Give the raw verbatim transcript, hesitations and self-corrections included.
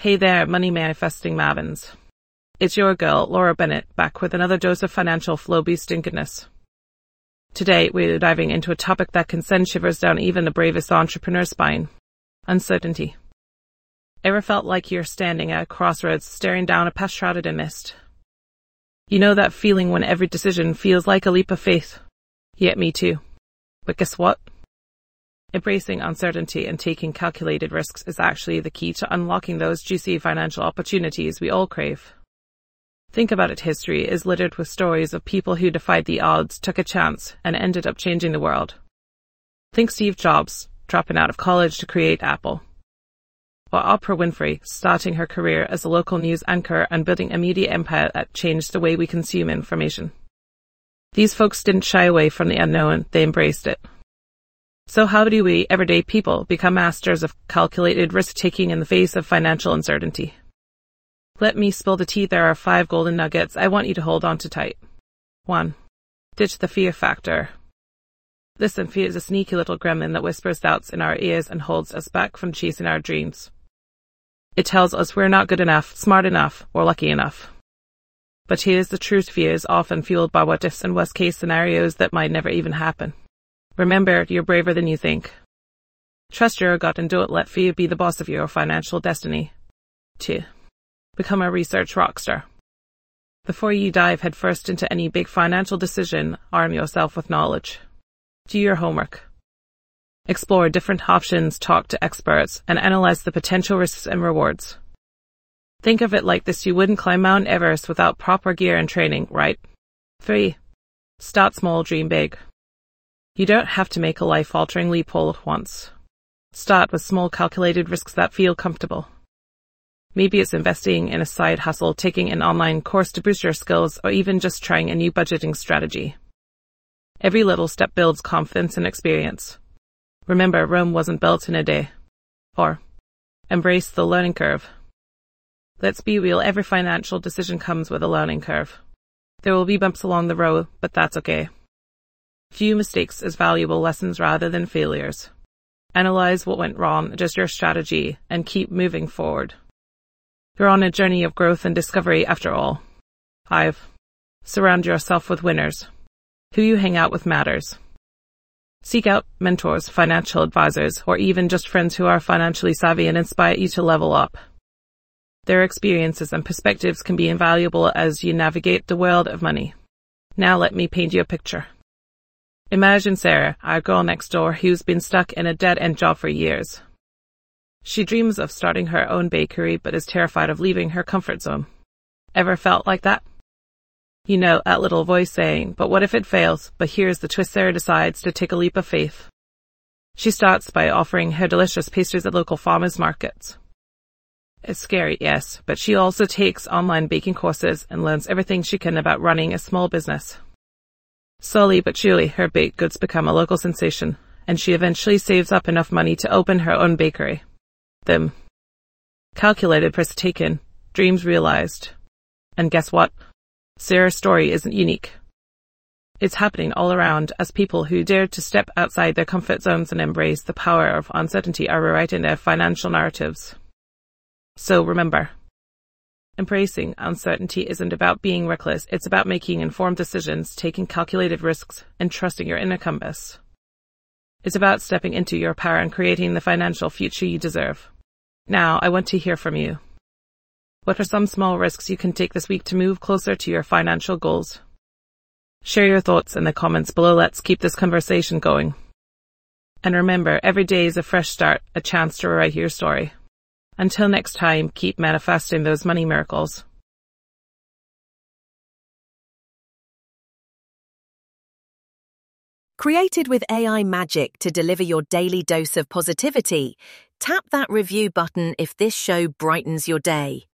Hey there, money manifesting Mavins. It's your girl, Laura Bennett, back with another dose of financial flow-boosting goodness. Today, we're diving into a topic that can send shivers down even the bravest entrepreneur's spine. Uncertainty. Ever felt like you're standing at a crossroads staring down a path shrouded in mist? You know that feeling when every decision feels like a leap of faith? Yet me too. But guess what? Embracing uncertainty and taking calculated risks is actually the key to unlocking those juicy financial opportunities we all crave. Think about it, history is littered with stories of people who defied the odds, took a chance, and ended up changing the world. Think Steve Jobs, dropping out of college to create Apple. Or Oprah Winfrey, starting her career as a local news anchor and building a media empire that changed the way we consume information. These folks didn't shy away from the unknown, they embraced it. So how do we, everyday people, become masters of calculated risk-taking in the face of financial uncertainty? Let me spill the tea. There are five golden nuggets I want you to hold on to tight. One. Ditch the fear factor. Listen, fear is a sneaky little gremlin that whispers doubts in our ears and holds us back from chasing our dreams. It tells us we're not good enough, smart enough, or lucky enough. But here's the truth: fear is often fueled by what ifs and worst case scenarios that might never even happen. Remember, you're braver than you think. Trust your gut and don't let fear be the boss of your financial destiny. Two. Become a research rockstar. Before you dive headfirst into any big financial decision, arm yourself with knowledge. Do your homework. Explore different options, talk to experts, and analyze the potential risks and rewards. Think of it like this: you wouldn't climb Mount Everest without proper gear and training, right? Three. Start small, dream big. You don't have to make a life-altering leap all at once. Start with small calculated risks that feel comfortable. Maybe it's investing in a side hustle, taking an online course to boost your skills, or even just trying a new budgeting strategy. Every little step builds confidence and experience. Remember, Rome wasn't built in a day. Or, embrace the learning curve. Let's be real, every financial decision comes with a learning curve. There will be bumps along the road, but that's okay. View mistakes as valuable lessons rather than failures. Analyze what went wrong, adjust your strategy, and keep moving forward. You're on a journey of growth and discovery after all. Five. Surround yourself with winners. Who you hang out with matters. Seek out mentors, financial advisors, or even just friends who are financially savvy and inspire you to level up. Their experiences and perspectives can be invaluable as you navigate the world of money. Now let me paint you a picture. Imagine Sarah, our girl next door, who's been stuck in a dead-end job for years. She dreams of starting her own bakery, but is terrified of leaving her comfort zone. Ever felt like that? You know, that little voice saying, but what if it fails? But here's the twist: Sarah decides to take a leap of faith. She starts by offering her delicious pastries at local farmers markets. It's scary, yes, but she also takes online baking courses and learns everything she can about running a small business. Slowly but surely, her baked goods become a local sensation, and she eventually saves up enough money to open her own bakery. Them. Calculated risk taken, dreams realized. And guess what? Sarah's story isn't unique. It's happening all around as people who dare to step outside their comfort zones and embrace the power of uncertainty are rewriting their financial narratives. So remember, embracing uncertainty isn't about being reckless, it's about making informed decisions, taking calculated risks, and trusting your inner compass. It's about stepping into your power and creating the financial future you deserve. Now, I want to hear from you. What are some small risks you can take this week to move closer to your financial goals? Share your thoughts in the comments below. Let's keep this conversation going. And remember, every day is a fresh start, a chance to rewrite your story. Until next time, keep manifesting those money miracles. Created with A I magic to deliver your daily dose of positivity, tap that review button if this show brightens your day.